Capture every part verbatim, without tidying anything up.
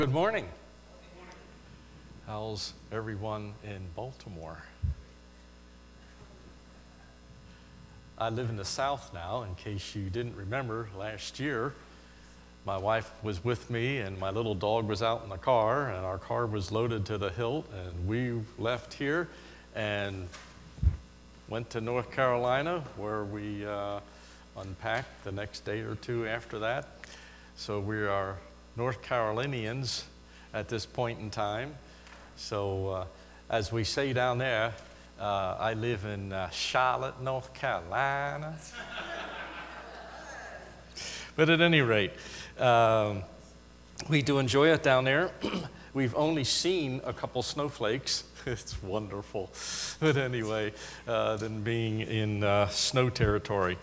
Good morning. How's everyone in Baltimore? I live in the South now, in case you didn't remember. Last year, my wife was with me and my little dog was out in the car, and our car was loaded to the hilt, and we left here and went to North Carolina, where we uh, unpacked the next day or two after that. So we are North Carolinians at this point in time. So uh, as we say down there, uh, I live in uh, Charlotte, North Carolina. But at any rate, um, we do enjoy it down there. We've only seen a couple snowflakes. It's wonderful. But anyway, uh, than being in uh, snow territory.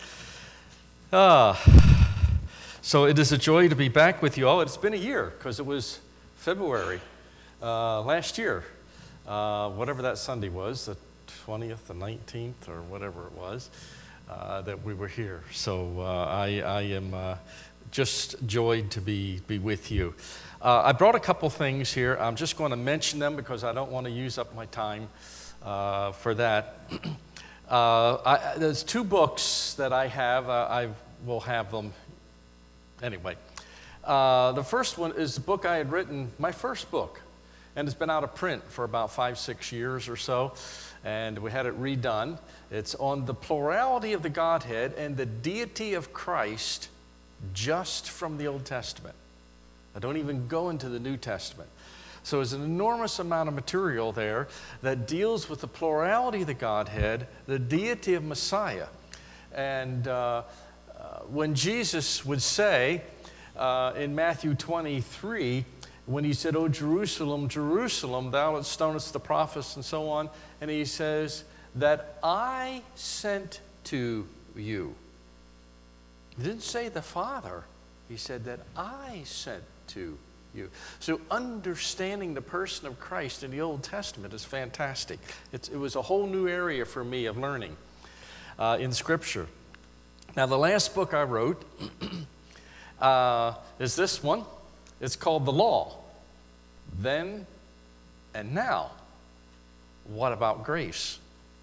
Ah. So it is a joy to be back with you all. It's been a year, because it was February uh, last year, uh, whatever that Sunday was, the twentieth, the nineteenth, or whatever it was, uh, that we were here. So uh, I, I am uh, just joyed to be, be with you. Uh, I brought a couple things here. I'm just going to mention them because I don't want to use up my time uh, for that. uh, I, there's two books that I have. Uh, I will have them Anyway, uh, the first one is the book I had written, my first book, and it's been out of print for about five, six years or so, and we had it redone. It's on the plurality of the Godhead and the deity of Christ just from the Old Testament. I don't even go into the New Testament. So there's an enormous amount of material there that deals with the plurality of the Godhead, the deity of Messiah, and uh, Uh, when Jesus would say uh, in Matthew twenty-three, when he said, "O Jerusalem, Jerusalem, thou that stonest the prophets," and so on, and he says, "that I sent to you." He didn't say the Father. He said that I sent to you. So understanding the person of Christ in the Old Testament is fantastic. It's, it was a whole new area for me of learning uh, in Scripture. Now, the last book I wrote uh, is this one. It's called The Law, Then and Now. What about grace?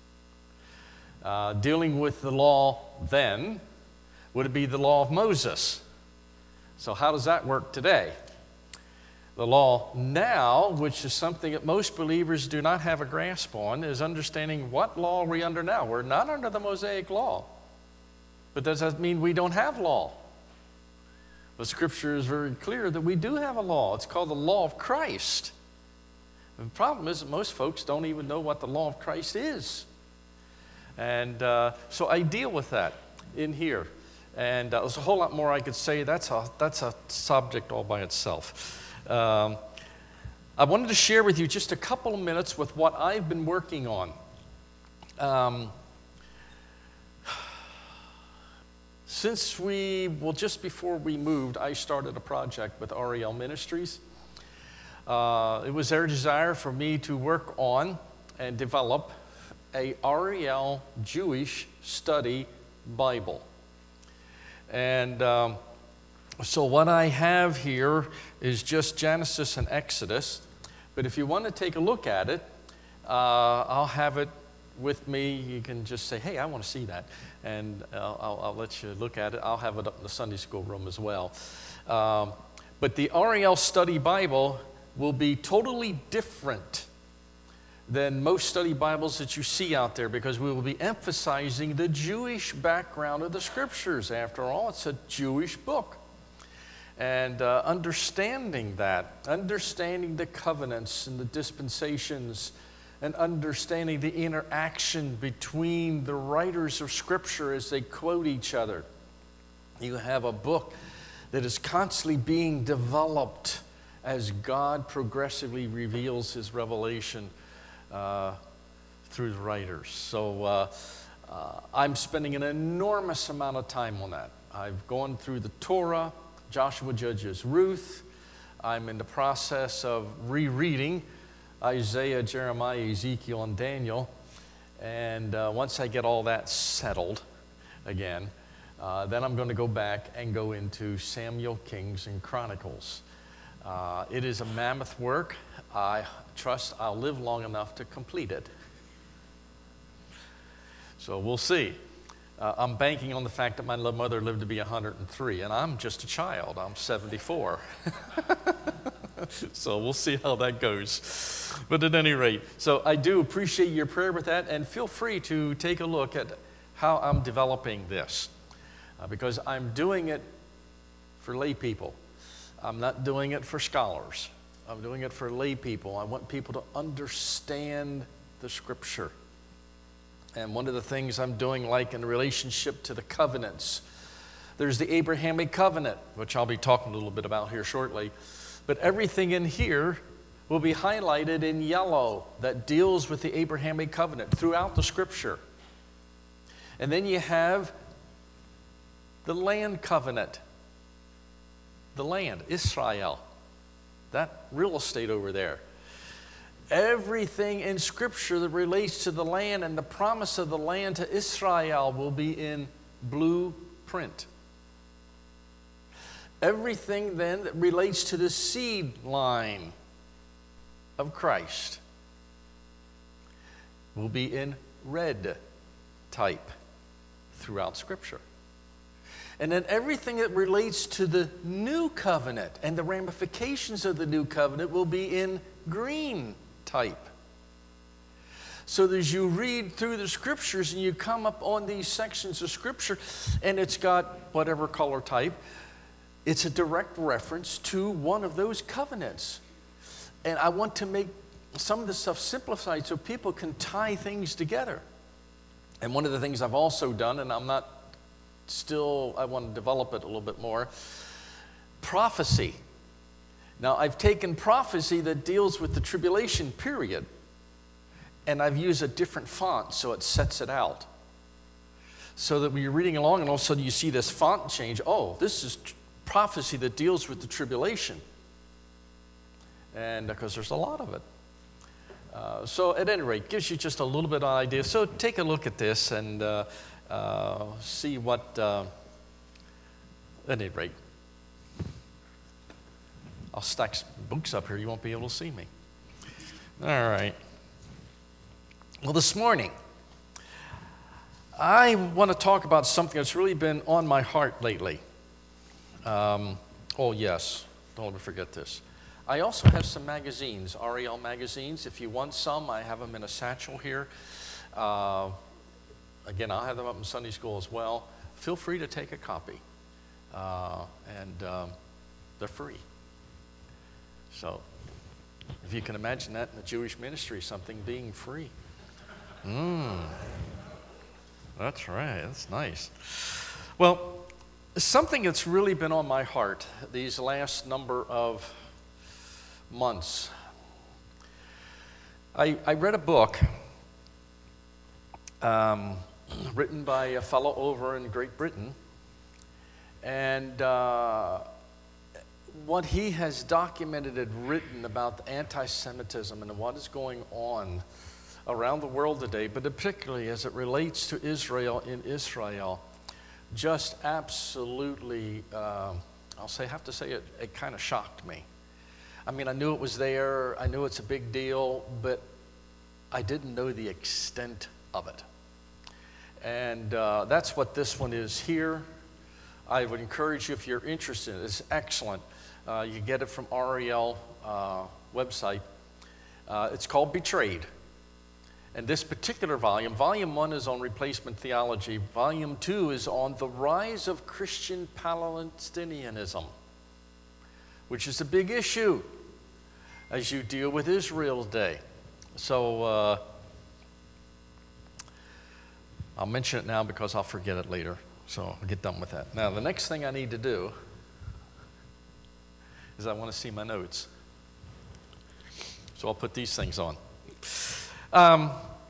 Uh, dealing with the law then, would it be the law of Moses? So how does that work today? The law now, which is something that most believers do not have a grasp on, is understanding what law are we under now. We're not under the Mosaic law. But does that mean we don't have law? The Scripture is very clear that we do have a law. It's called the law of Christ. The problem is that most folks don't even know what the law of Christ is. And uh, so I deal with that in here. And uh, there's a whole lot more I could say. That's a, that's a subject all by itself. Um, I wanted to share with you just a couple of minutes with what I've been working on. Um, Since we, well, just before we moved, I started a project with R E L Ministries. Uh, it was their desire for me to work on and develop a R E L Jewish study Bible. And um, so what I have here is just Genesis and Exodus. But if you want to take a look at it, uh, I'll have it with me. You can just say, "Hey, I want to see that," and I'll, I'll, I'll let you look at it. I'll have it up in the Sunday school room as well. Um, but the R E L Study Bible will be totally different than most study Bibles that you see out there, because we will be emphasizing the Jewish background of the Scriptures. After all, it's a Jewish book. And uh, understanding that, understanding the covenants and the dispensations, and understanding the interaction between the writers of Scripture as they quote each other. You have a book that is constantly being developed as God progressively reveals His revelation uh, through the writers. So uh, uh, I'm spending an enormous amount of time on that. I've gone through the Torah, Joshua, Judges, Ruth. I'm in the process of rereading Isaiah, Jeremiah, Ezekiel, and Daniel. And uh, once I get all that settled again, uh, then I'm going to go back and go into Samuel, Kings, and Chronicles. Uh, it is a mammoth work. I trust I'll live long enough to complete it. So we'll see. Uh, I'm banking on the fact that my mother lived to be one hundred three, and I'm just a child. I'm seventy-four. So we'll see how that goes. But at any rate, so I do appreciate your prayer with that, and feel free to take a look at how I'm developing this, uh, because I'm doing it for lay people. I'm not doing it for scholars. I'm doing it for lay people. I want people to understand the Scripture. And one of the things I'm doing, like in relationship to the covenants, there's the Abrahamic covenant, which I'll be talking a little bit about here shortly. But everything in here will be highlighted in yellow that deals with the Abrahamic covenant throughout the Scripture. And then you have the land covenant. The land, Israel, that real estate over there. Everything in Scripture that relates to the land and the promise of the land to Israel will be in blue print. Everything then that relates to the seed line of Christ will be in red type throughout Scripture. And then everything that relates to the new covenant and the ramifications of the new covenant will be in green type. So as you read through the Scriptures and you come up on these sections of Scripture and it's got whatever color type, it's a direct reference to one of those covenants. And I want to make some of the stuff simplified so people can tie things together. And one of the things I've also done, and I'm not still, I want to develop it a little bit more, prophecy. Now, I've taken prophecy that deals with the tribulation period, and I've used a different font so it sets it out. So that when you're reading along and all of a sudden you see this font change, oh, this is tr- prophecy that deals with the tribulation. And because there's a lot of it. Uh, so at any rate, gives you just a little bit of an idea. So take a look at this and uh, uh, see what, uh, at any rate, I'll stack some books up here. You won't be able to see me. All right. Well, this morning, I want to talk about something that's really been on my heart lately. Um, oh, yes. Don't let me forget this. I also have some magazines, R E L magazines. If you want some, I have them in a satchel here. Uh, again, I'll have them up in Sunday school as well. Feel free to take a copy. Uh, and um, they're free. So, if you can imagine that in the Jewish ministry, something being free. Mm. That's right. That's nice. Well, something that's really been on my heart these last number of months. I, I read a book um, written by a fellow over in Great Britain, and uh, what he has documented and written about anti-Semitism and what is going on around the world today, but particularly as it relates to Israel in Israel, just absolutely, uh, I'll say, have to say it, it kind of shocked me. I mean, I knew it was there, I knew it's a big deal, but I didn't know the extent of it. And uh, that's what this one is here. I would encourage you, if you're interested, it's excellent. Uh, you get it from R E L uh, website. Uh, it's called Betrayed. And this particular volume, volume one is on replacement theology. Volume two is on the rise of Christian Palestinianism, which is a big issue as you deal with Israel today. So uh, I'll mention it now because I'll forget it later. So I'll get done with that. Now, the next thing I need to do is I want to see my notes. So I'll put these things on. Um,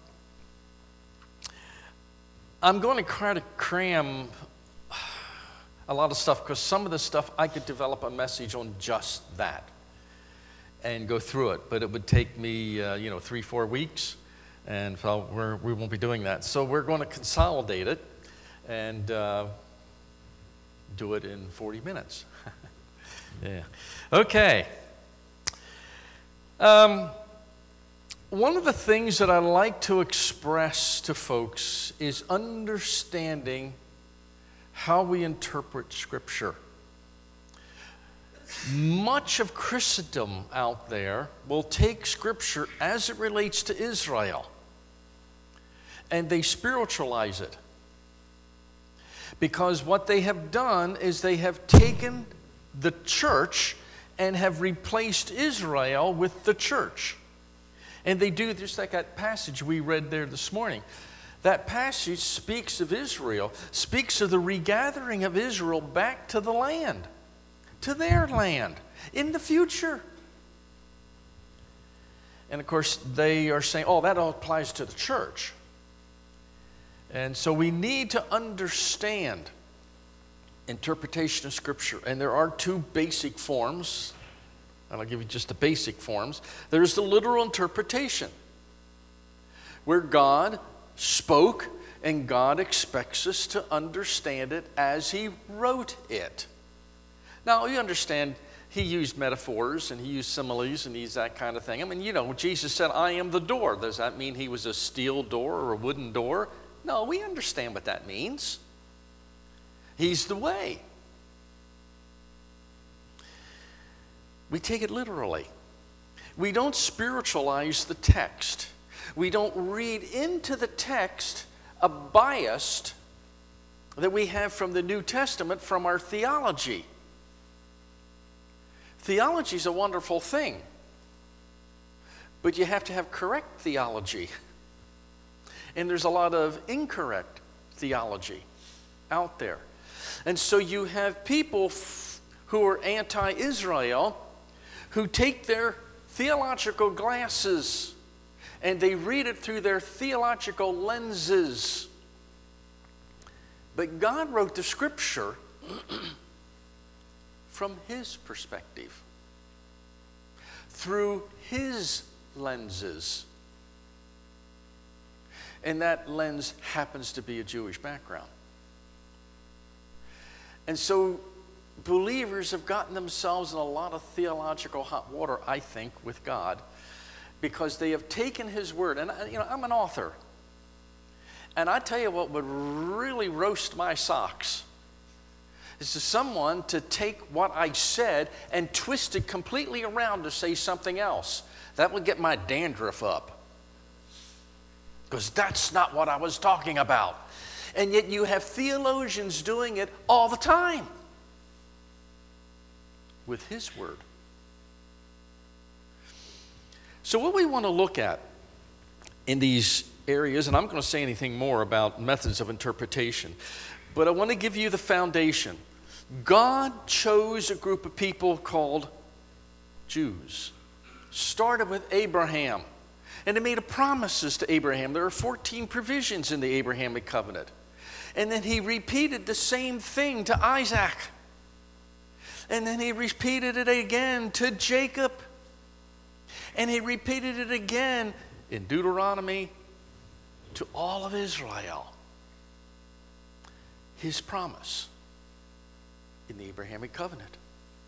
I'm going to try to cram a lot of stuff because some of the stuff I could develop a message on just that and go through it, but it would take me, uh, you know, three, four weeks, and so we're, we won't be doing that. So we're going to consolidate it and uh, do it in forty minutes. Yeah. Okay. Um, one of the things that I like to express to folks is understanding how we interpret Scripture. Much of Christendom out there will take Scripture as it relates to Israel, and they spiritualize it. Because what they have done is they have taken the church and have replaced Israel with the church. And they do just like that passage we read there this morning. That passage speaks of Israel, speaks of the regathering of Israel back to the land, to their land, in the future. And of course, they are saying, oh, that all applies to the church. And so we need to understand interpretation of Scripture. And there are two basic forms. And I'll give you just the basic forms. There's the literal interpretation, where God spoke and God expects us to understand it as He wrote it. Now, you understand, He used metaphors and He used similes and He's that kind of thing. I mean, you know, Jesus said, I am the door. Does that mean He was a steel door or a wooden door? No, we understand what that means. He's the way. We take it literally. We don't spiritualize the text. We don't read into the text a bias that we have from the New Testament from our theology. Theology is a wonderful thing, but you have to have correct theology. And there's a lot of incorrect theology out there. And so you have people f- who are anti-Israel who take their theological glasses and they read it through their theological lenses. But God wrote the Scripture from His perspective, through His lenses. And that lens happens to be a Jewish background. And so believers have gotten themselves in a lot of theological hot water, I think, with God, because they have taken His word. And, you know, I'm an author. And I tell you what would really roast my socks is to someone to take what I said and twist it completely around to say something else. That would get my dandruff up. Because that's not what I was talking about. And yet you have theologians doing it all the time with His word. So what we want to look at in these areas, and I'm going to say anything more about methods of interpretation, but I want to give you the foundation. God chose a group of people called Jews. Started with Abraham. And He made promises to Abraham. There are fourteen provisions in the Abrahamic covenant. And then He repeated the same thing to Isaac. And then He repeated it again to Jacob. And He repeated it again in Deuteronomy to all of Israel. His promise in the Abrahamic covenant.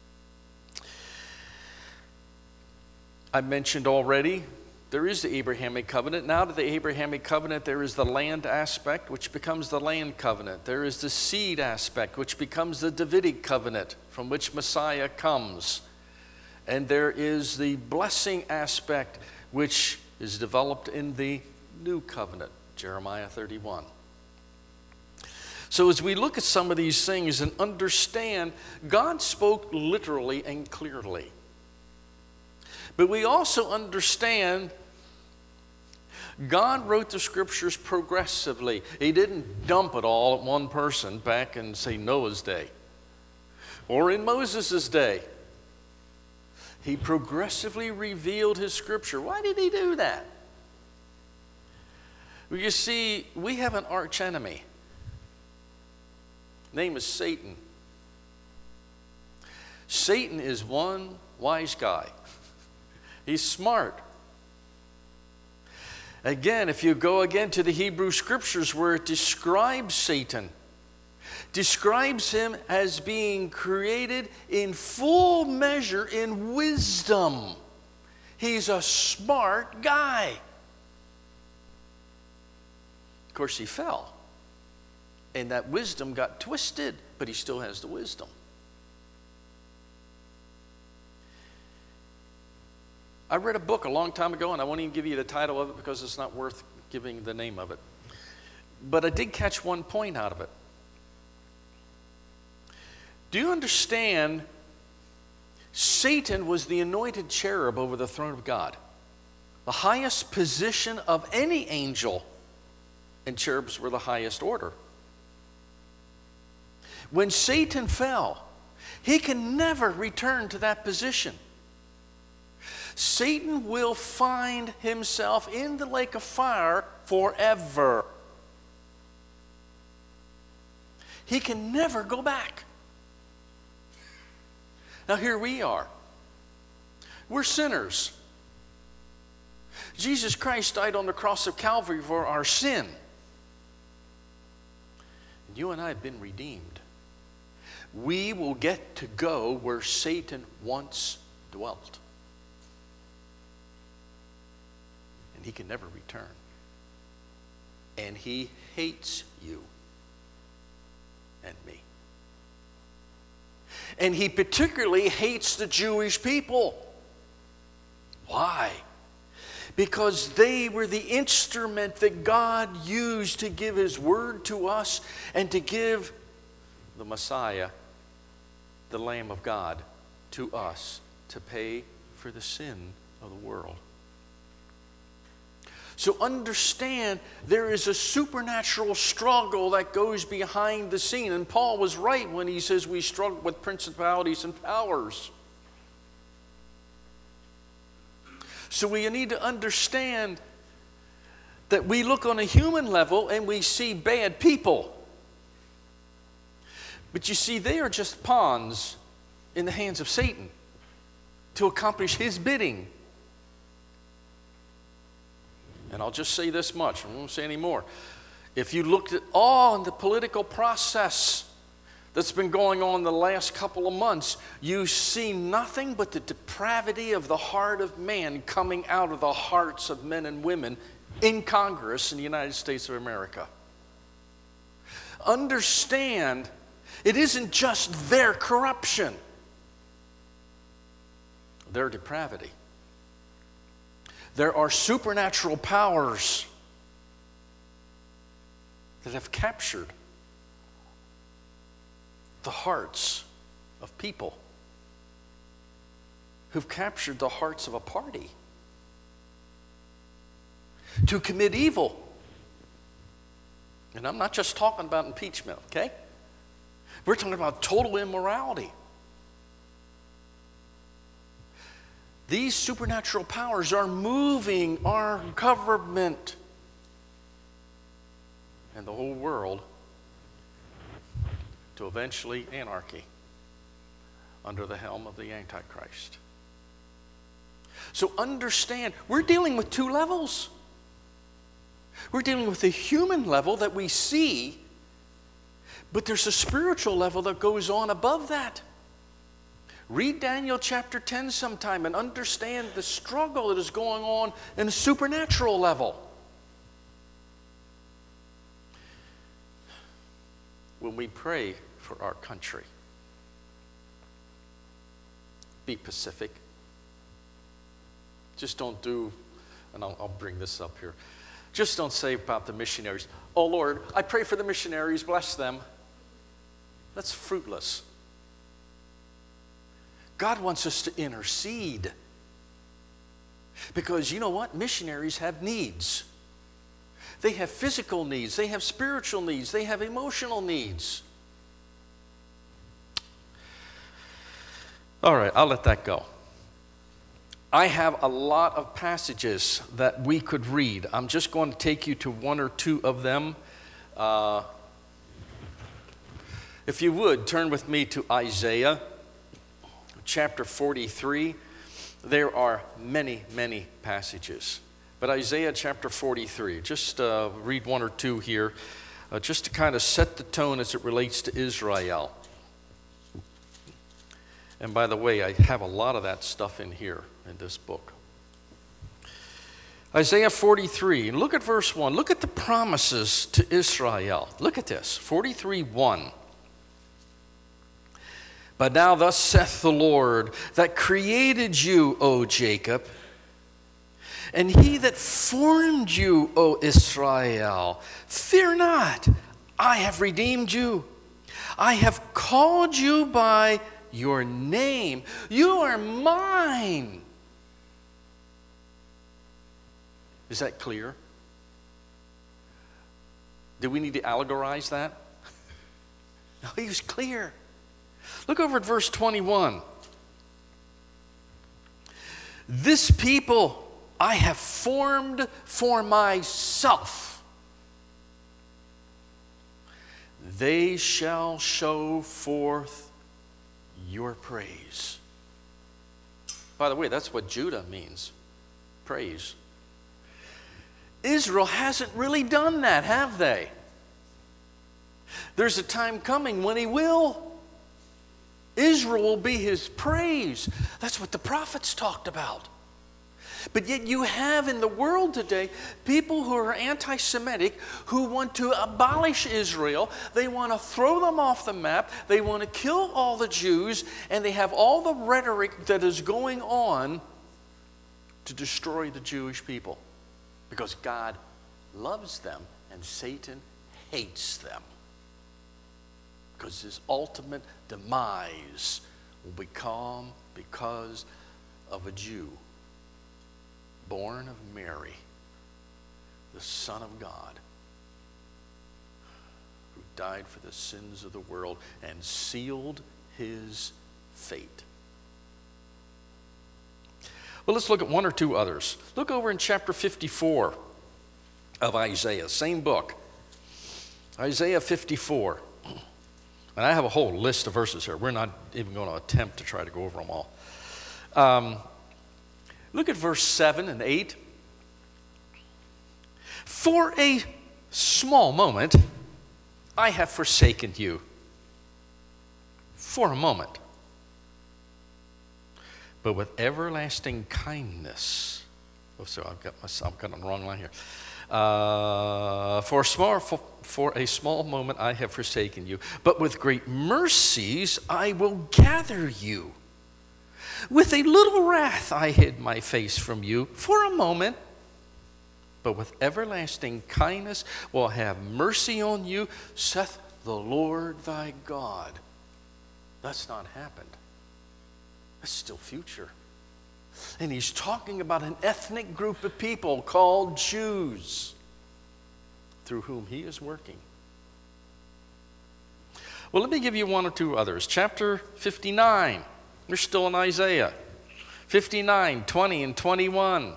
I mentioned already, there is the Abrahamic covenant. Now to the Abrahamic covenant, there is the land aspect, which becomes the land covenant. There is the seed aspect, which becomes the Davidic covenant, from which Messiah comes. And there is the blessing aspect, which is developed in the new covenant, Jeremiah thirty-one. So as we look at some of these things and understand, God spoke literally and clearly. But we also understand God wrote the Scriptures progressively. He didn't dump it all at one person back in, say, Noah's day or in Moses' day. He progressively revealed His Scripture. Why did He do that? Well, you see, we have an arch enemy. Name is Satan. Satan is one wise guy. He's smart. Again, if you go again to the Hebrew Scriptures where it describes Satan, describes him as being created in full measure in wisdom. He's a smart guy. Of course, he fell. And that wisdom got twisted, but he still has the wisdom. I read a book a long time ago, and I won't even give you the title of it because it's not worth giving the name of it. But I did catch one point out of it. Do you understand Satan was the anointed cherub over the throne of God? The highest position of any angel, and cherubs were the highest order. When Satan fell, he can never return to that position. Satan will find himself in the lake of fire forever. He can never go back. Now here we are. We're sinners. Jesus Christ died on the cross of Calvary for our sin. And you and I have been redeemed. We will get to go where Satan once dwelt. And he can never return. And he hates you and me. And he particularly hates the Jewish people. Why? Because they were the instrument that God used to give his word to us and to give the Messiah, the Lamb of God, to us to pay for the sin of the world. So understand there is a supernatural struggle that goes behind the scene. And Paul was right when he says we struggle with principalities and powers. So we need to understand that we look on a human level and we see bad people. But you see, they are just pawns in the hands of Satan to accomplish his bidding. And I'll just say this much, I won't say any more. If you looked at all the political process that's been going on the last couple of months, you see nothing but the depravity of the heart of man coming out of the hearts of men and women in Congress in the United States of America. Understand, it isn't just their corruption, their depravity. There are supernatural powers that have captured the hearts of people, who've captured the hearts of a party to commit evil. And I'm not just talking about impeachment, okay? We're talking about total immorality. These supernatural powers are moving our government and the whole world to eventually anarchy under the helm of the Antichrist. So understand, we're dealing with two levels. We're dealing with the human level that we see, but there's a spiritual level that goes on above that. Read Daniel chapter ten sometime and understand the struggle that is going on in a supernatural level. When we pray for our country, be pacific. Just don't do, and I'll, I'll bring this up here, just don't say about the missionaries, oh Lord, I pray for the missionaries, bless them. That's fruitless. God wants us to intercede. Because you know what? Missionaries have needs. They have physical needs. They have spiritual needs. They have emotional needs. All right, I'll let that go. I have a lot of passages that we could read. I'm just going to take you to one or two of them. Uh, if you would, turn with me to Isaiah chapter forty-three. There are many, many passages. But Isaiah chapter forty-three, just uh, read one or two here, uh, just to kind of set the tone as it relates to Israel. And by the way, I have a lot of that stuff in here in this book. Isaiah forty-three, look at verse one. Look at the promises to Israel. Look at this, forty-three one. But now thus saith the Lord, that created you, O Jacob, and he that formed you, O Israel, fear not, I have redeemed you. I have called you by your name. You are mine. Is that clear? Do we need to allegorize that? No, he was clear. Look over at verse twenty-one. This people I have formed for myself. They shall show forth your praise. By the way, that's what Judah means. Praise. Israel hasn't really done that, have they? There's a time coming when he will. Israel will be his praise. That's what the prophets talked about. But yet you have in the world today people who are anti-Semitic who want to abolish Israel. They want to throw them off the map. They want to kill all the Jews. And they have all the rhetoric that is going on to destroy the Jewish people. Because God loves them and Satan hates them. Because his ultimate demise will become because of a Jew born of Mary, the Son of God, who died for the sins of the world and sealed his fate. Well, let's look at one or two others. Look over in chapter fifty-four of Isaiah, same book. Isaiah fifty-four. And I have a whole list of verses here. We're not even going to attempt to try to go over them all. Um, look at verse seven and eight. For a small moment, I have forsaken you. For a moment. But with everlasting kindness. Oh, so I've got myself, I've got on the wrong line here. Uh, for, a small, for, for a small moment I have forsaken you, but with great mercies I will gather you. With a little wrath I hid my face from you for a moment, but with everlasting kindness will have mercy on you, saith the Lord thy God. That's not happened. That's still future. And he's talking about an ethnic group of people called Jews through whom he is working. Well, let me give you one or two others. Chapter fifty-nine. We're still in Isaiah. fifty-nine, twenty, and twenty-one.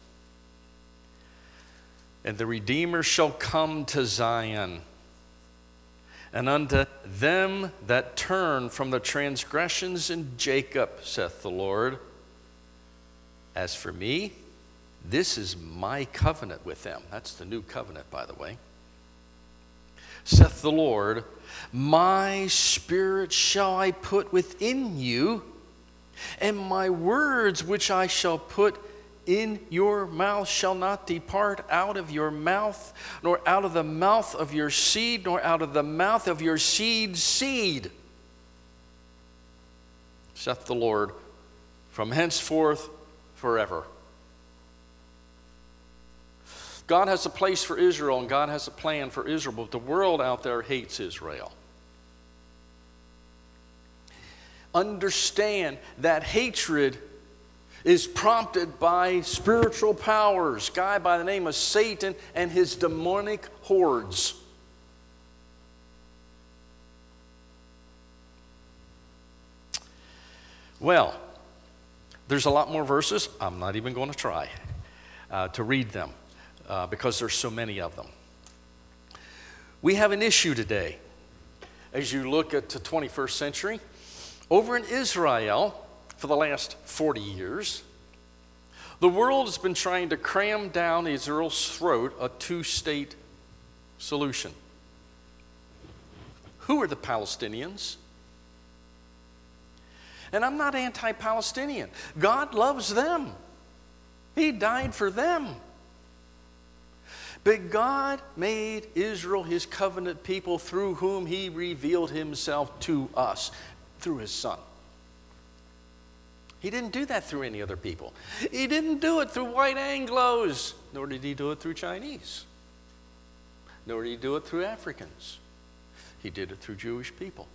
And the Redeemer shall come to Zion, and unto them that turn from the transgressions in Jacob, saith the Lord. As for me, this is my covenant with them. That's the new covenant, by the way. Saith the Lord, my spirit shall I put within you, and my words which I shall put in your mouth shall not depart out of your mouth, nor out of the mouth of your seed, nor out of the mouth of your seed's seed. Saith the Lord, from henceforth forever. God has a place for Israel, and God has a plan for Israel, but the world out there hates Israel. Understand that hatred is prompted by spiritual powers, a guy by the name of Satan and his demonic hordes. Well, there's a lot more verses. I'm not even going to try uh, to read them uh, because there's so many of them. We have an issue today as you look at the twenty-first century. Over in Israel, for the last forty years, the world has been trying to cram down Israel's throat a two-state solution. Who are the Palestinians? And I'm not anti-Palestinian. God loves them. He died for them. But God made Israel his covenant people through whom he revealed himself to us, through his Son. He didn't do that through any other people. He didn't do it through white Anglos, nor did he do it through Chinese, nor did he do it through Africans. He did it through Jewish people.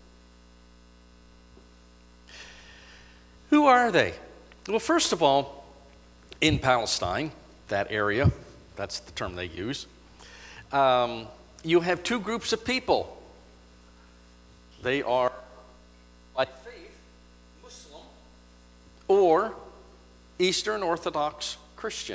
Who are they? Well, first of all, in Palestine, that area, that's the term they use, um, you have two groups of people. They are by faith Muslim or Eastern Orthodox Christian.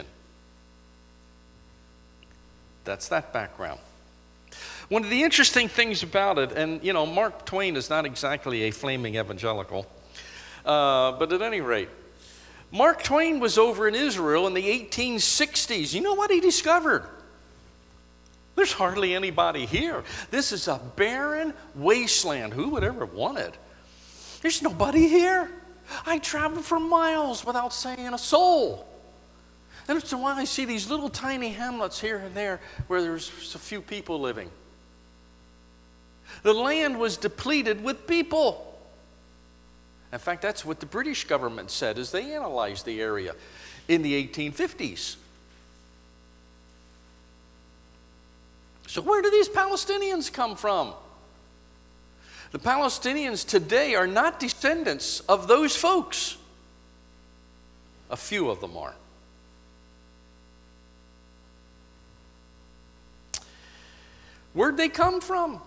That's that background. One of the interesting things about it, and you know, Mark Twain is not exactly a flaming evangelical, uh, but at any rate, Mark Twain was over in Israel in the eighteen sixties. You know what he discovered? There's hardly anybody here. This is a barren wasteland. Who would ever want it? There's nobody here. I traveled for miles without seeing a soul. And it's why I see these little tiny hamlets here and there where there's a few people living. The land was depleted with people. In fact, that's what the British government said as they analyzed the area in the eighteen fifties. So where do these Palestinians come from? The Palestinians today are not descendants of those folks. A few of them are. Where'd they come from?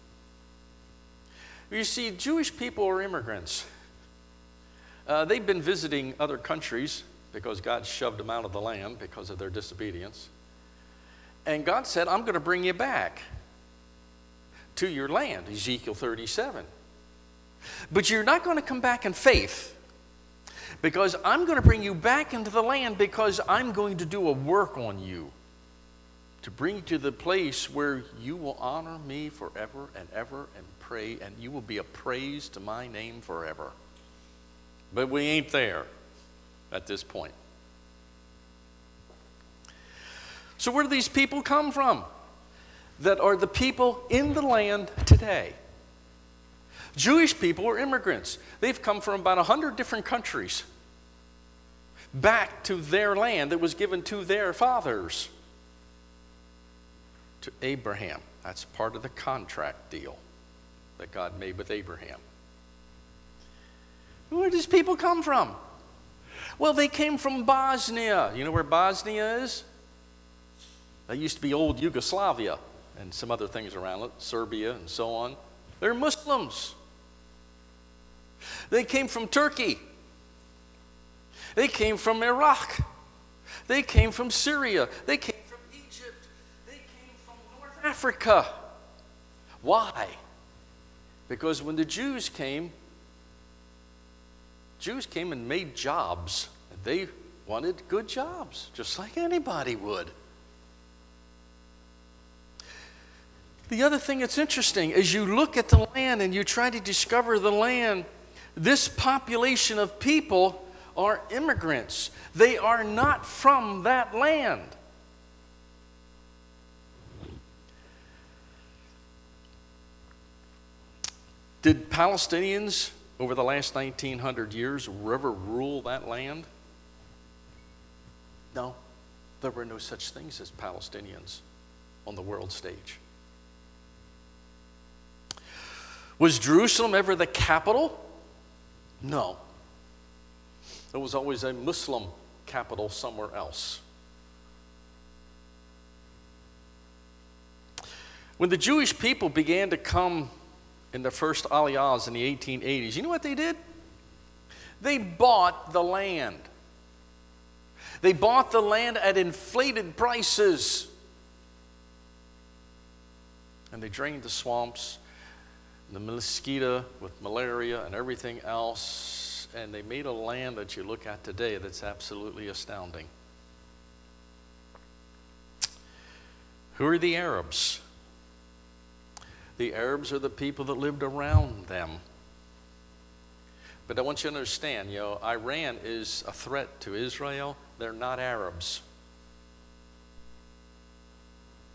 You see, Jewish people are immigrants. Uh, they've been visiting other countries because God shoved them out of the land because of their disobedience. And God said, I'm going to bring you back to your land, Ezekiel thirty-seven. But you're not going to come back in faith, because I'm going to bring you back into the land because I'm going to do a work on you to bring you to the place where you will honor me forever and ever and pray, and you will be a praise to my name forever. But we ain't there at this point. So where do these people come from that are the people in the land today? Jewish people are immigrants. They've come from about a hundred different countries back to their land that was given to their fathers, to Abraham. That's part of the contract deal that God made with Abraham. Where do these people come from? Well, they came from Bosnia. You know where Bosnia is? That used to be old Yugoslavia and some other things around it, Serbia and so on. They're Muslims. They came from Turkey. They came from Iraq. They came from Syria. They came from Egypt. They came from North Africa. Why? Because when the Jews came, Jews came and made jobs. And they wanted good jobs, just like anybody would. The other thing that's interesting, as you look at the land and you try to discover the land, this population of people are immigrants. They are not from that land. Did Palestinians over the last nineteen hundred years ever rule that land? No. There were no such things as Palestinians on the world stage. Was Jerusalem ever the capital? No. There was always a Muslim capital somewhere else. When the Jewish people began to come in the first aliyahs in the eighteen eighties, you know what they did? They bought the land. They bought the land at inflated prices. And they drained the swamps, the mosquito with malaria and everything else, and they made a land that you look at today that's absolutely astounding. Who are the Arabs? The Arabs are the people that lived around them. But I want you to understand, you know, Iran is a threat to Israel. They're not Arabs.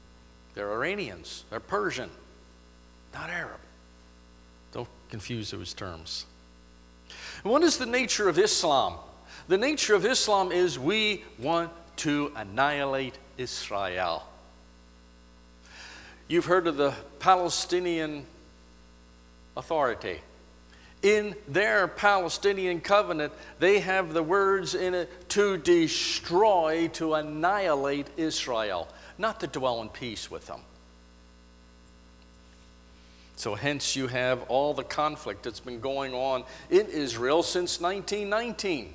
They're Iranians. They're Persian, not Arab. Don't confuse those terms. And what is the nature of Islam? The nature of Islam is we want to annihilate Israel. You've heard of the Palestinian Authority. In their Palestinian covenant, they have the words in it to destroy, to annihilate Israel, not to dwell in peace with them. So hence you have all the conflict that's been going on in Israel since nineteen nineteen,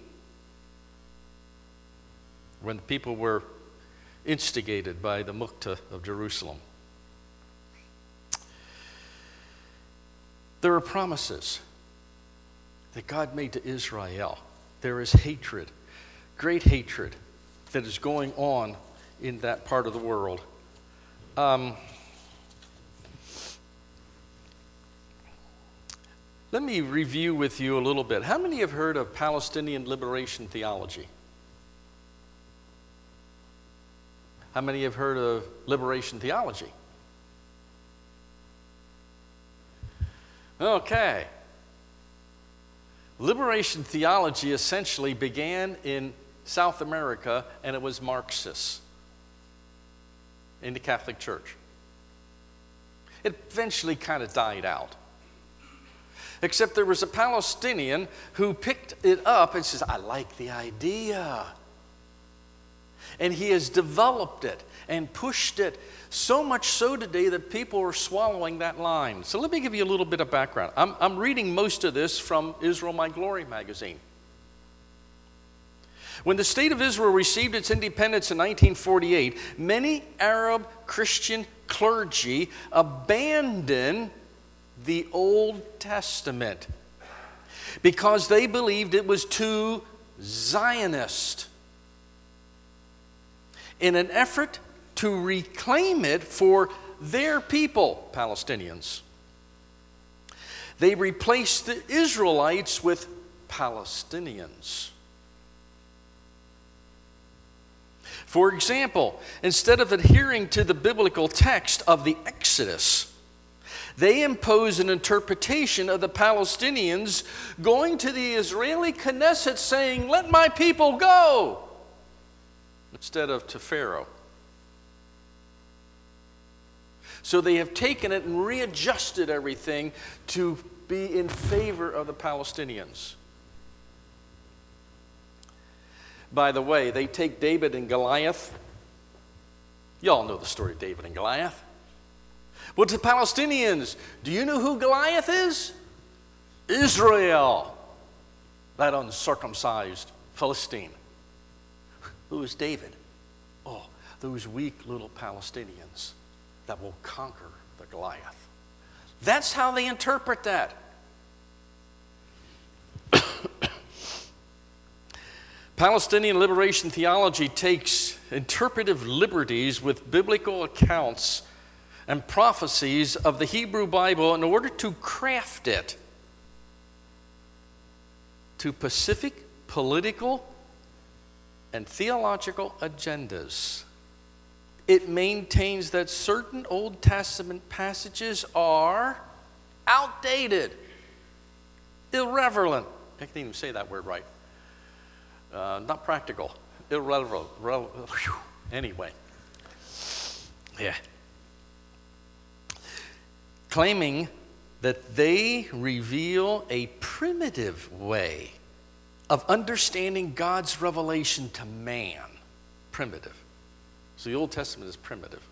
when the people were instigated by the Muqta of Jerusalem. There are promises that God made to Israel. There is hatred, great hatred, that is going on in that part of the world. Um, let me review with you a little bit. How many have heard of Palestinian liberation theology? How many have heard of liberation theology? Okay. Liberation theology essentially began in South America, and it was Marxist in the Catholic Church. It eventually kind of died out. Except there was a Palestinian who picked it up and says, I like the idea. And he has developed it and pushed it so much so today that people are swallowing that line. So let me give you a little bit of background. I'm, I'm reading most of this from Israel My Glory magazine. When the state of Israel received its independence in nineteen forty-eight, many Arab Christian clergy abandoned the Old Testament because they believed it was too Zionist. In an effort to reclaim it for their people, Palestinians, they replaced the Israelites with Palestinians. For example, instead of adhering to the biblical text of the Exodus, they impose an interpretation of the Palestinians going to the Israeli Knesset saying, let my people go, instead of to Pharaoh. So they have taken it and readjusted everything to be in favor of the Palestinians. By the way, they take David and Goliath. Y'all know the story of David and Goliath. Well, to the Palestinians, do you know who Goliath is? Israel, that uncircumcised Philistine. Who is David? Oh, those weak little Palestinians that will conquer the Goliath. That's how they interpret that. Palestinian liberation theology takes interpretive liberties with biblical accounts and prophecies of the Hebrew Bible in order to craft it to specific political and theological agendas. It maintains that certain Old Testament passages are outdated, irrelevant. I can't even say that word right. Uh, not practical, irrelevant. Rel- anyway, yeah. Claiming that they reveal a primitive way of understanding God's revelation to man. Primitive. So the Old Testament is primitive.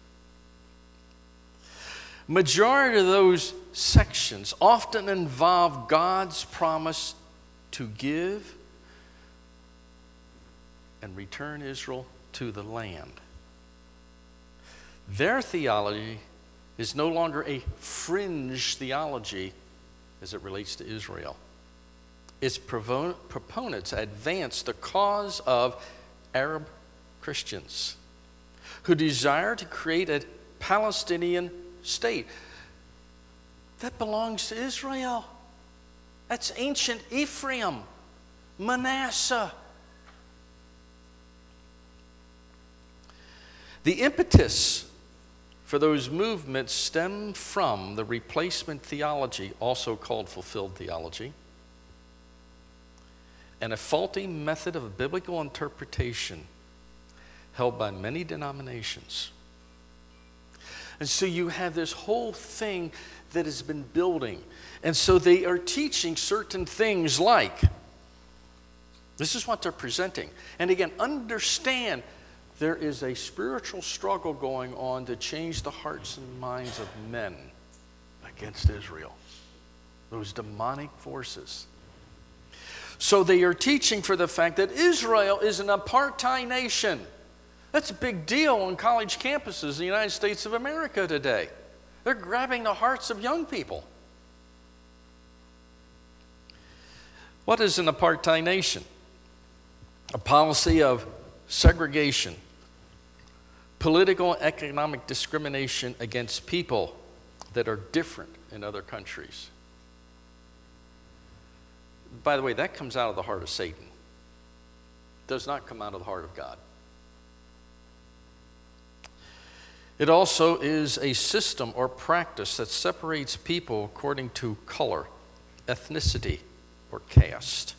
Majority of those sections often involve God's promise to give and return Israel to the land. Their theology is no longer a fringe theology as it relates to Israel. Its proponents advance the cause of Arab Christians who desire to create a Palestinian state that belongs to Israel. That's ancient Ephraim, Manasseh. The impetus For those movements stem from the replacement theology, also called fulfilled theology, and a faulty method of biblical interpretation held by many denominations. And so you have this whole thing that has been building. And so they are teaching certain things like, this is what they're presenting. And again, understand there is a spiritual struggle going on to change the hearts and minds of men against Israel. Those demonic forces. So they are teaching for the fact that Israel is an apartheid nation. That's a big deal on college campuses in the United States of America today. They're grabbing the hearts of young people. What is an apartheid nation? A policy of segregation, political and economic discrimination against people that are different in other countries. By the way, that comes out of the heart of Satan. It does not come out of the heart of God. It also is a system or practice that separates people according to color, ethnicity, or caste.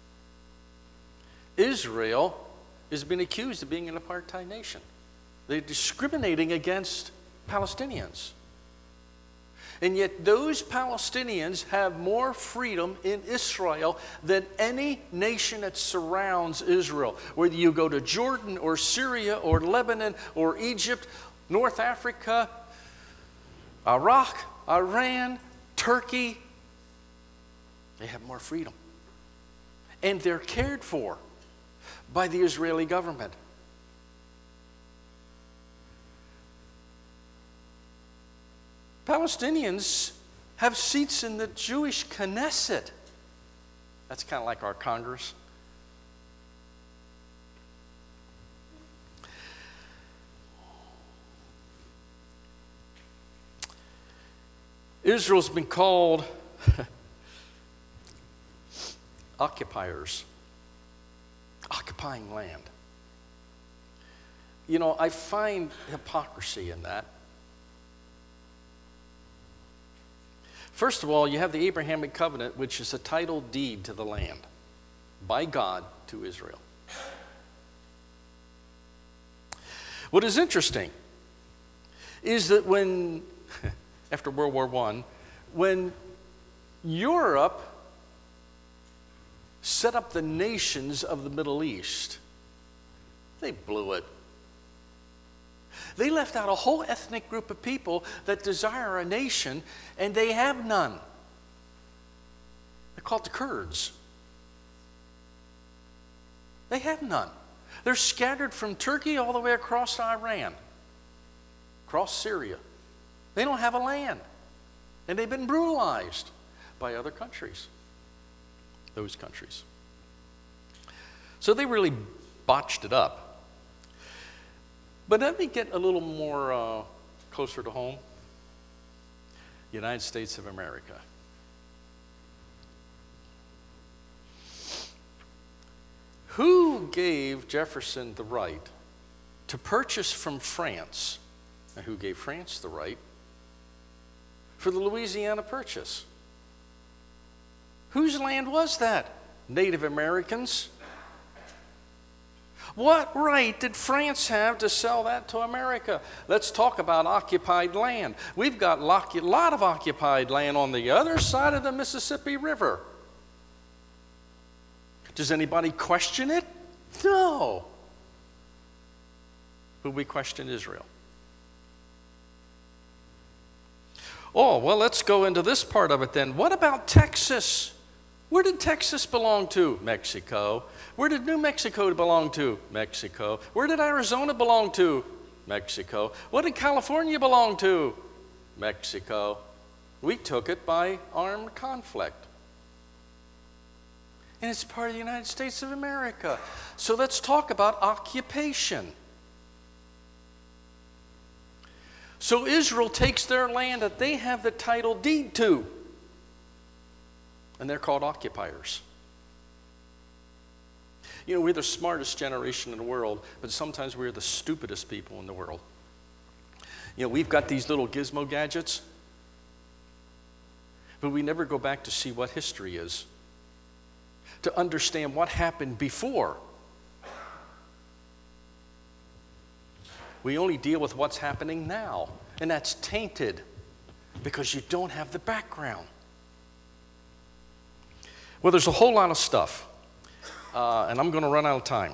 Israel is being accused of being an apartheid nation. They're discriminating against Palestinians. And yet those Palestinians have more freedom in Israel than any nation that surrounds Israel. Whether you go to Jordan or Syria or Lebanon or Egypt, North Africa, Iraq, Iran, Turkey, they have more freedom. And they're cared for by the Israeli government. Palestinians have seats in the Jewish Knesset. That's kind of like our Congress. Israel's been called occupiers, occupying land. You know, I find hypocrisy in that. First of all, you have the Abrahamic covenant, which is a title deed to the land by God to Israel. What is interesting is that when, after World War One, when Europe set up the nations of the Middle East, they blew it. They left out a whole ethnic group of people that desire a nation, and they have none. They're called the Kurds. They have none. They're scattered from Turkey all the way across to Iran, across Syria. They don't have a land, and they've been brutalized by other countries, those countries. So they really botched it up. But let me get a little more uh, closer to home. United States of America. Who gave Jefferson the right to purchase from France, and who gave France the right for the Louisiana Purchase? Whose land was that? Native Americans. What right did France have to sell that to America? Let's talk about occupied land. We've got a lot of occupied land on the other side of the Mississippi River. Does anybody question it? No. But we question Israel. Oh, well, let's go into this part of it then. What about Texas? Where did Texas belong to? Mexico. Where did New Mexico belong to? Mexico. Where did Arizona belong to? Mexico. What did California belong to? Mexico. We took it by armed conflict. And it's part of the United States of America. So let's talk about occupation. So Israel takes their land that they have the title deed to. And they're called occupiers. You know, we're the smartest generation in the world, but sometimes we're the stupidest people in the world. You know, we've got these little gizmo gadgets, but we never go back to see what history is, to understand what happened before. We only deal with what's happening now, and that's tainted because you don't have the background. Well, there's a whole lot of stuff, uh, and I'm going to run out of time.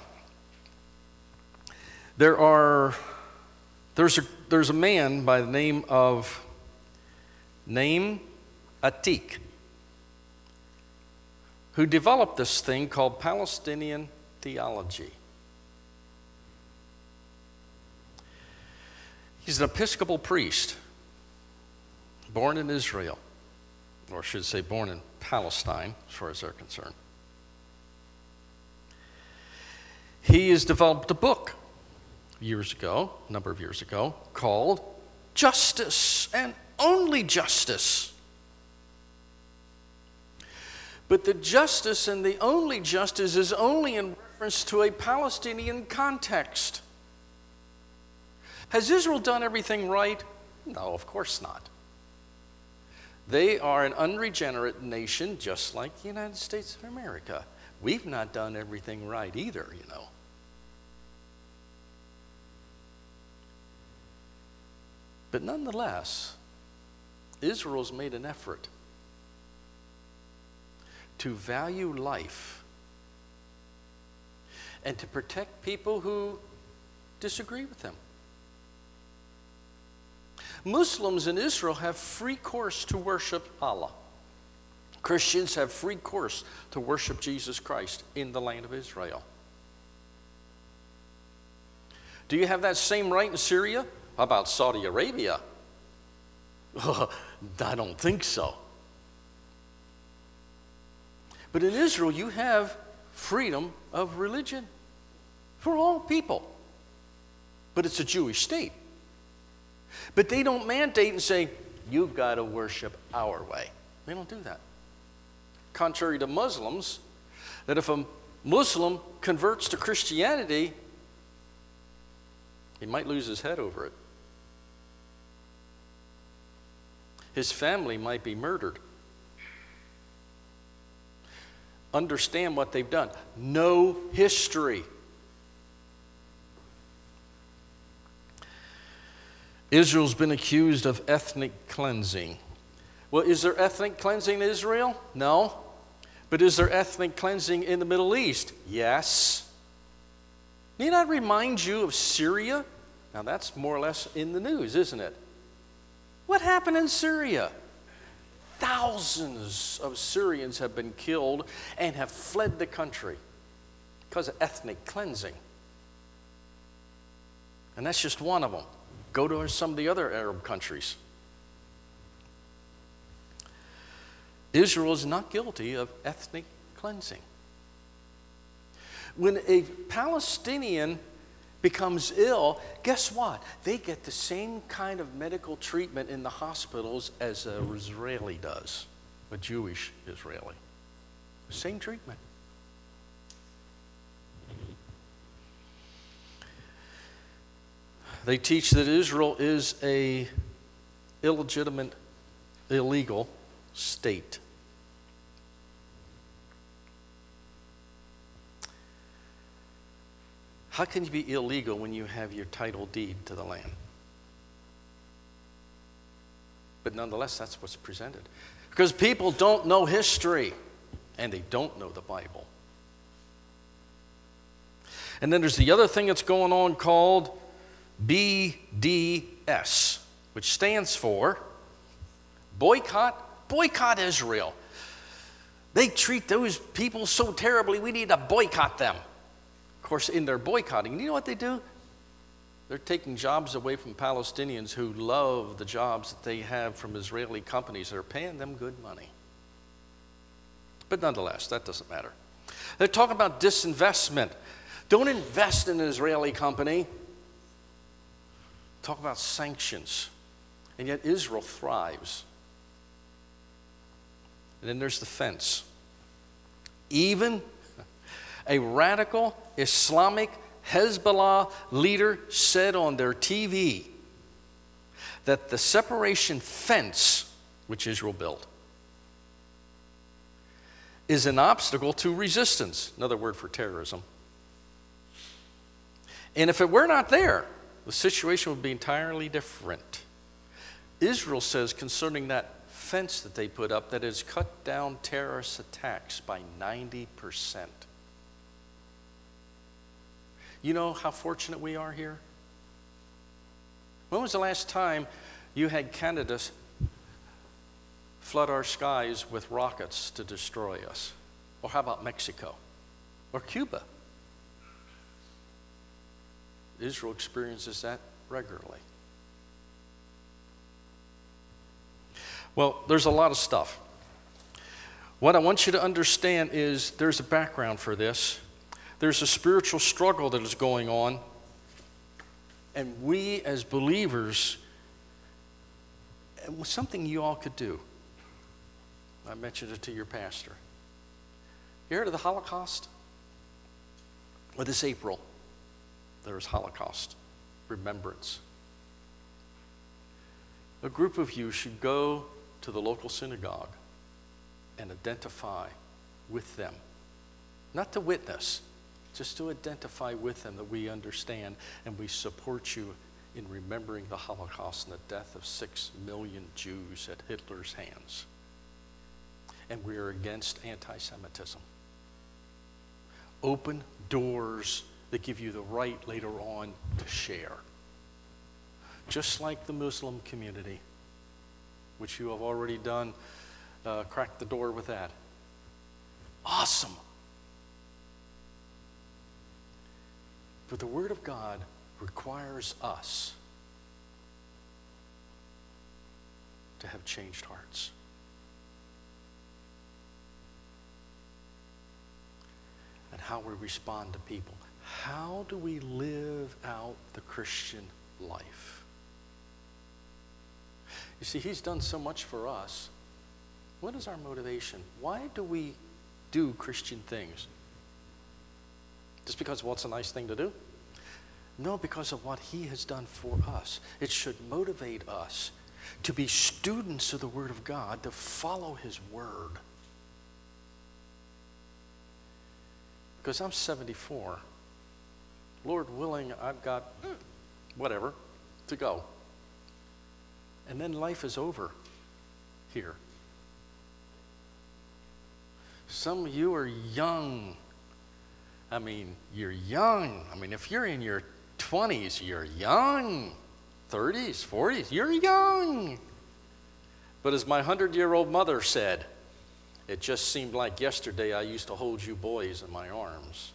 There are, there's a, there's a man by the name of Naim Atik who developed this thing called Palestinian theology. He's an Episcopal priest, born in Israel, or I should say born in Palestine, as far as they're concerned. He has developed a book years ago, a number of years ago, called Justice and Only Justice. But the justice and the only justice is only in reference to a Palestinian context. Has Israel done everything right? No, of course not. They are an unregenerate nation, just like the United States of America. We've not done everything right either, you know. But nonetheless, Israel's made an effort to value life and to protect people who disagree with them. Muslims in Israel have free course to worship Allah. Christians have free course to worship Jesus Christ in the land of Israel. Do you have that same right in Syria? How about Saudi Arabia? I don't think so. But in Israel, you have freedom of religion for all people. But it's a Jewish state. But they don't mandate and say, you've got to worship our way. They don't do that. Contrary to Muslims, that if a Muslim converts to Christianity, he might lose his head over it. His family might be murdered. Understand what they've done. Know history. Israel's been accused of ethnic cleansing. Well, is there ethnic cleansing in Israel? No. But is there ethnic cleansing in the Middle East? Yes. Need I remind you of Syria? Now that's more or less in the news, isn't it? What happened in Syria? Thousands of Syrians have been killed and have fled the country because of ethnic cleansing. And that's just one of them. Go to some of the other Arab countries. Israel is not guilty of ethnic cleansing. When a Palestinian becomes ill, guess what? They get the same kind of medical treatment in the hospitals as an Israeli does, a Jewish Israeli. Same treatment. They teach that Israel is a illegitimate, illegal state. How can you be illegal when you have your title deed to the land? But nonetheless, that's what's presented. Because people don't know history, and they don't know the Bible. And then there's the other thing that's going on called B D S, which stands for boycott, boycott Israel. They treat those people so terribly, we need to boycott them. Of course, in their boycotting, you know what they do? They're taking jobs away from Palestinians who love the jobs that they have from Israeli companies that are paying them good money. But nonetheless, that doesn't matter. They're talking about disinvestment. Don't invest in an Israeli company. Talk about sanctions. And yet Israel thrives. And then there's the fence. Even a radical Islamic Hezbollah leader said on their T V that the separation fence, which Israel built, is an obstacle to resistance, another word for terrorism. And if it were not there, the situation would be entirely different. Israel says concerning that fence that they put up that it has cut down terrorist attacks by ninety percent. You know how fortunate we are here? When was the last time you had Canada flood our skies with rockets to destroy us? Or how about Mexico? Or Cuba? Israel experiences that regularly. Well, there's a lot of stuff. What I want you to understand is there's a background for this. There's a spiritual struggle that is going on. And we as believers, it was something you all could do. I mentioned it to your pastor. You heard of the Holocaust? Well, this April, there was Holocaust remembrance. A group of you should go to the local synagogue and identify with them. Not to witness, just to identify with them that we understand and we support you in remembering the Holocaust and the death of six million Jews at Hitler's hands. And we are against anti-Semitism. Open doors that give you the right later on to share. Just like the Muslim community, which you have already done, uh, cracked the door with that. Awesome. But the Word of God requires us to have changed hearts. And how we respond to people. How do we live out the Christian life? You see, He's done so much for us. What is our motivation? Why do we do Christian things? Just because, well, it's a nice thing to do? No, because of what He has done for us. It should motivate us to be students of the Word of God, to follow His Word. Because I'm seventy-four. Lord willing, I've got whatever to go. And then life is over here. Some of you are young. I mean, you're young. I mean, if you're in your twenties, you're young. thirties, forties, you're young. But as my hundred-year-old mother said, it just seemed like yesterday I used to hold you boys in my arms.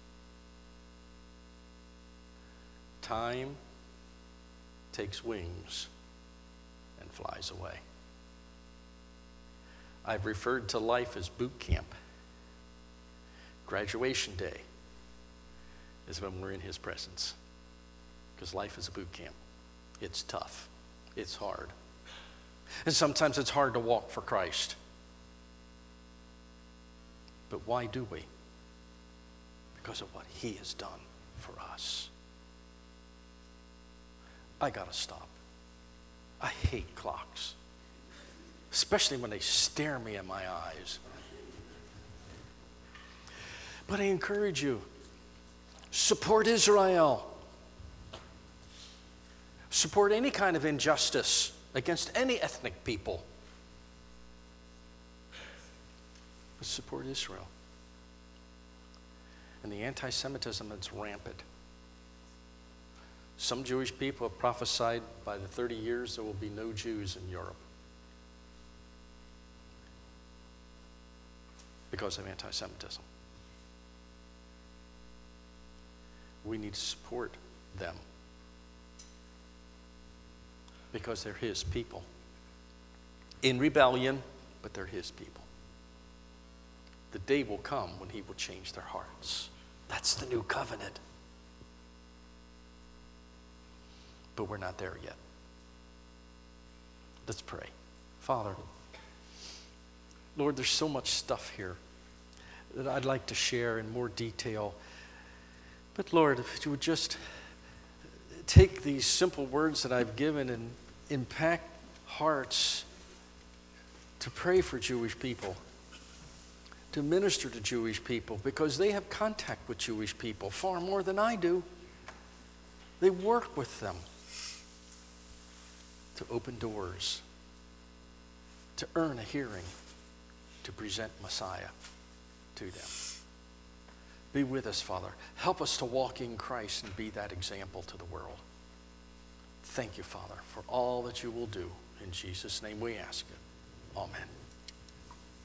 Time takes wings and flies away. I've referred to life as boot camp. Graduation day is when we're in His presence. Because life is a boot camp. It's tough. It's hard. And sometimes it's hard to walk for Christ. But why do we? Because of what He has done for us. I gotta stop. I hate clocks. Especially when they stare me in my eyes. But I encourage you, support Israel. Support any kind of injustice against any ethnic people. But support Israel. And the anti-Semitism that's rampant. Some Jewish people have prophesied by the thirty years there will be no Jews in Europe. Because of anti-Semitism. We need to support them. Because they're His people. In rebellion, but they're His people. The day will come when He will change their hearts. That's the new covenant. But we're not there yet. Let's pray. Father, Lord, there's so much stuff here that I'd like to share in more detail. But Lord, if you would just take these simple words that I've given and impact hearts to pray for Jewish people, to minister to Jewish people, because they have contact with Jewish people far more than I do. They work with them to open doors, to earn a hearing, to present Messiah to them. Be with us, Father. Help us to walk in Christ and be that example to the world. Thank you, Father, for all that you will do. In Jesus' name we ask it. Amen.